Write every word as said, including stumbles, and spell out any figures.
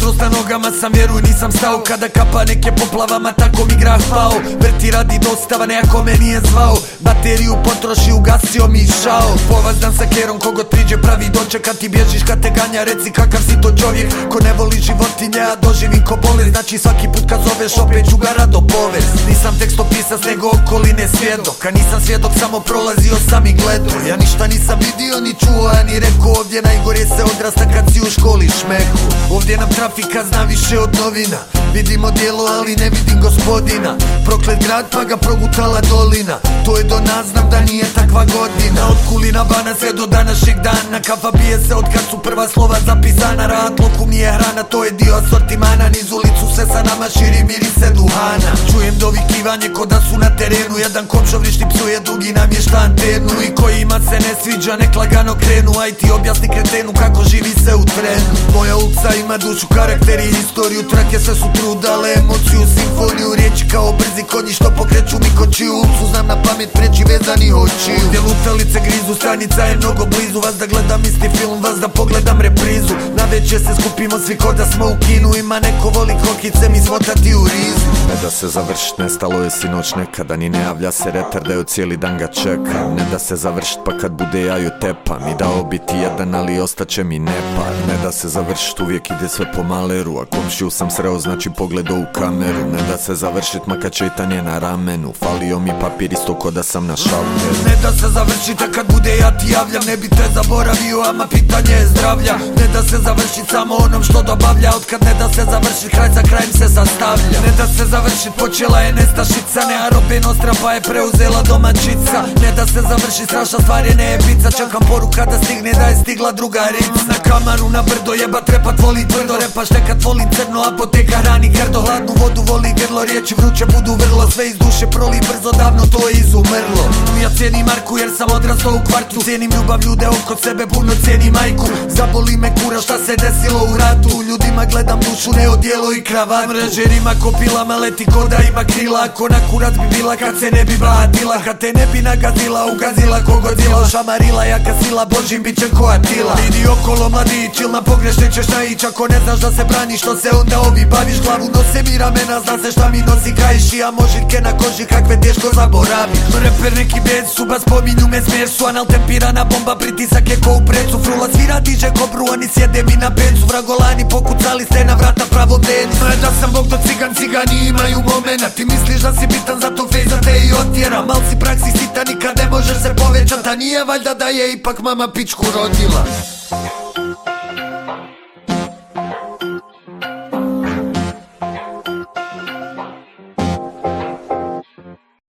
Jutros na nogama sam, vjeruj nisam stao. Kada kapa neke poplavama, tako mi grah pao. Vrti radi dostava, nejako me nije zvao. Bateriju potroši, ugasio mi šao. Povazdan sa kerom, kogod priđe pravi doček. Kad ti bježiš, kad te ganja, reci kakav si to čovjek. Ko ne voli životinje, a doživi ko bolest. Znači svaki put kad zoveš, opet ću ga rado povest. Nisam tekstopisac, nego okoline svjedok. A nisam svjedok, samo prolazio sam i gledao. Ja ništa nisam vidio, ni čuo, a ni rekao. Ovdje najgore se odrasta kad si u školi šmeku. Ovdje nam trafika zna više od novina. Vidimo dijelo, ali ne vidim gospodina. Proklet grad, pa ga progutala dolina. To je do nas, znam da nije takva godina. Od Kulina bana sve do današnjeg dana. Kafa pije se od kad su prva slova zapisana. Rad lokum nije hrana, to je dio asortimana. Niz ulicu se sa nama širi mirise duhana. Čujem dovikivanje ko da su na terenu. Jedan kopšo vrišti psuje, drugi namješta antenu. I kojima se ne sviđa, nek lagano krenu. Aj ti objasni kretenu kako živi se u trenu. Moja ulica ima dušu, karakter i historiju. Trake sve su trudale, emociju, simfoniju. Riječi kao brzi konji što pokreću mi kočiju. Ulicu znam na pamet, preći vezani očiju. Ovdje lutalice grizu, stanica je mnogo blizu. Vas da gledam isti film, vas da pogledam reprizu. Na večer se skupimo svi ko da smo u kinu. Ima neko voli kokice, mi smotati u rizu. Ne da se završit, nestalo je sinoć nekada. Ni ne javlja se retar da joj cijeli dan ga čeka. Ne da se završit pa kad bude ja ju tepam. I dao biti jedan ali ostaće mi nepar. Ne da se završit, uvijek ide sve po maleru. A komšiju sam sreo, znači pogledao u kameru. Ne da se završit, maka čitanje na ramenu. Falio mi papir isto ko da sam na šalteru. Ne da se završit, a kad bude ja ti javljam. Ne bi te zaboravio, ama pitanje je zdravlja. Ne da se završit samo onom što dobavlja. Od kad ne da se završit, kraj za krajem se sastavlja. Ne da se završit, počela je nestašica. Ne Arobe Nostra pa je preuzela domaćica. Ne da se završit, strašna stvar je ne je pizza. Čekam poruka da stigne, da je stigla drugarica. Na kamaru na brdo, jebat repat voli tvrdo. Repaš nekat volim crno, apoteka hrani grdo. Hladnu vodu voli grlo, riječi vruće budu vrlo. Sve iz duše proli brzo, davno to je izumrlo. Ja cijenim Marku jer sam odrastao u kvartu. Cijenim ljubav, ljude oko sebe, puno cijenim majku. Zaboli me kura šta se desilo u ratu. Ljudima gledam dušu, ne odijelo i kravatu. Mrežerima kopilama leti ko da ima krila. Ako na kurac bi bila kad se ne bi bahatila. Kad te ne bi nagazila, ugazila kogodila. Šamarila jaka sila, božim bit će ko Atila. Idi okolo mladić, il na pogrešne ćeš naić. Ako ne znaš da se braniš, što se onda ovi baviš. Glavu nose mi ramena, zna se šta mi nosi kajši. A možitke na koži kakve teško zaboraviš. Reper neki bez su, ba spominju me smesu. Anal tempirana bomba, pritisak je ko u precu. Frula svira diže kobru, oni sjede mi na bencu. Vragolani pokucali ste na vrata pravo dencu. Ne da sam bog do cigan, cigani imaju momena. Ti misliš da si bitan, zato fej za te i otjeram. Mal si praksi sita, nikad ne možeš se povećat. A nije valjda da je ipak mama pičku rodila.